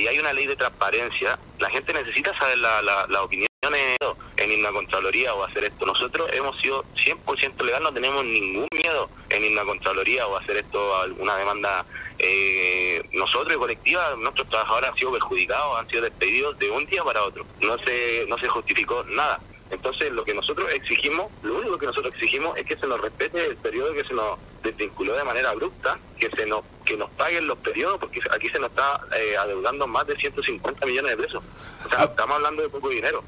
hay una ley de transparencia, la gente necesita saber las opiniones en ir a Contraloría o hacer esto. Nosotros hemos sido 100% legal, no tenemos ningún miedo en ir a Contraloría o hacer esto, alguna demanda. Nosotros y colectiva, nuestros trabajadores han sido perjudicados, han sido despedidos de un día para otro. No se justificó nada. Entonces lo único que nosotros exigimos es que se nos respete el periodo que se nos desvinculó de manera abrupta, que nos paguen los periodos, porque aquí se nos está adeudando más de 150 millones de pesos. O sea, no estamos hablando de poco dinero.